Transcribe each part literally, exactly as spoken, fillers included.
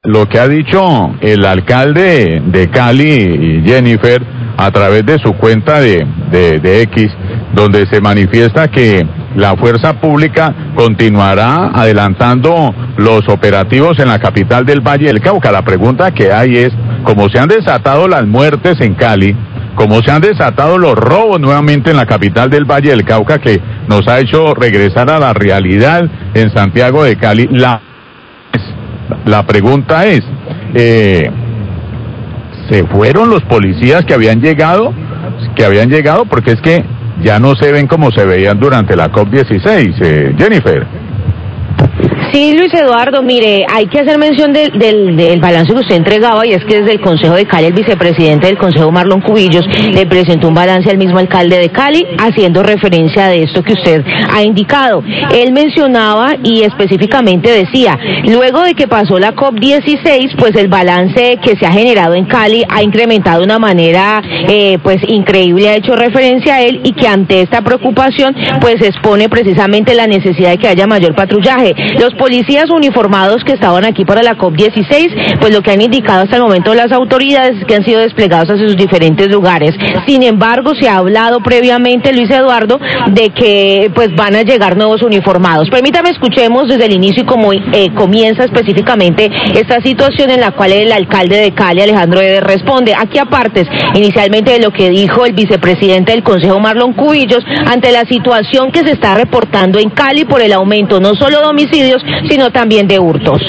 lo que ha dicho el alcalde de Cali, Jennifer, a través de su cuenta de, de, de X, donde se manifiesta que la fuerza pública continuará adelantando los operativos en la capital del Valle del Cauca. La pregunta que hay es, como se han desatado las muertes en Cali, como se han desatado los robos nuevamente en la capital del Valle del Cauca, que nos ha hecho regresar a la realidad en Santiago de Cali, la, la pregunta es, eh, ¿se fueron los policías que habían llegado? Que habían llegado, porque es que ya no se ven como se veían durante la COP dieciséis, eh, Jennifer. Sí, Luis Eduardo, mire, hay que hacer mención del, del, del balance que usted entregaba, y es que desde el Consejo de Cali, el vicepresidente del Consejo, Marlon Cubillos, le presentó un balance al mismo alcalde de Cali, haciendo referencia de esto que usted ha indicado. Él mencionaba y específicamente decía, luego de que pasó la COP dieciséis, pues el balance que se ha generado en Cali ha incrementado de una manera eh, pues increíble, ha hecho referencia a él, y que ante esta preocupación pues expone precisamente la necesidad de que haya mayor patrullaje. Los policías uniformados que estaban aquí para la COP dieciséis, pues lo que han indicado hasta el momento las autoridades es que han sido desplegados hacia sus diferentes lugares. Sin embargo, se ha hablado previamente, Luis Eduardo, de que pues van a llegar nuevos uniformados. Permítame, escuchemos desde el inicio y cómo eh, comienza específicamente esta situación en la cual el alcalde de Cali, Alejandro Eder, responde. Aquí apartes inicialmente de lo que dijo el vicepresidente del Consejo, Marlon Cubillos, ante la situación que se está reportando en Cali por el aumento no solo de homicidios, sino también de hurtos.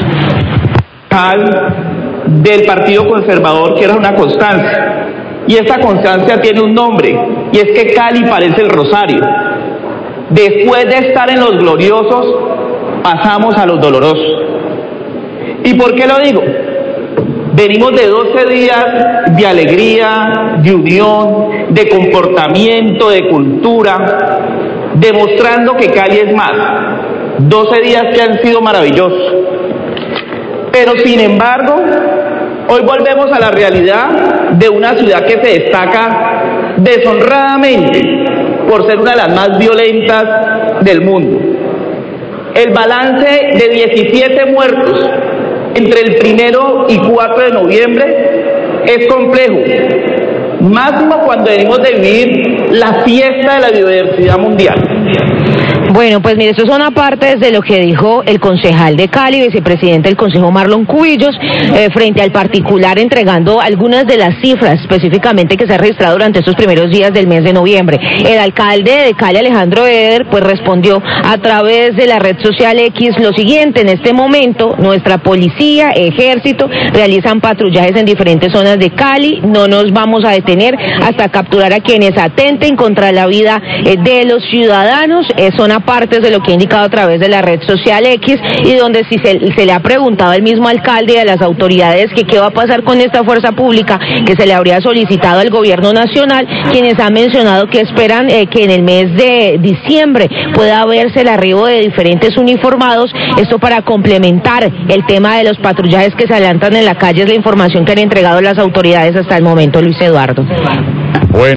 Del Partido Conservador, que era una constancia, y esta constancia tiene un nombre, y es que Cali parece el Rosario. Después de estar en los gloriosos, pasamos a los dolorosos. ¿Y por qué lo digo? Venimos de doce días de alegría, de unión, de comportamiento, de cultura, demostrando que Cali es más. doce días que han sido maravillosos. Pero sin embargo, hoy volvemos a la realidad de una ciudad que se destaca deshonradamente por ser una de las más violentas del mundo. El balance de diecisiete muertos entre el primero y cuatro de noviembre es complejo, máximo cuando venimos de vivir la fiesta de la biodiversidad mundial. Bueno, pues mire, estos son apartes de lo que dijo el concejal de Cali, vicepresidente del Consejo, Marlon Cubillos, eh, frente al particular, entregando algunas de las cifras específicamente que se ha registrado durante estos primeros días del mes de noviembre. El alcalde de Cali, Alejandro Eder, pues respondió a través de la red social X lo siguiente: en este momento nuestra policía, ejército, realizan patrullajes en diferentes zonas de Cali, no nos vamos a detener hasta capturar a quienes atenten contra la vida eh, de los ciudadanos. Eh, son partes de lo que ha indicado a través de la red social X, y donde si se, se le ha preguntado al mismo alcalde y a las autoridades que qué va a pasar con esta fuerza pública que se le habría solicitado al gobierno nacional, quienes han mencionado que esperan eh, que en el mes de diciembre pueda verse el arribo de diferentes uniformados, esto para complementar el tema de los patrullajes que se adelantan en la calle. Es la información que han entregado las autoridades hasta el momento, Luis Eduardo. Bueno.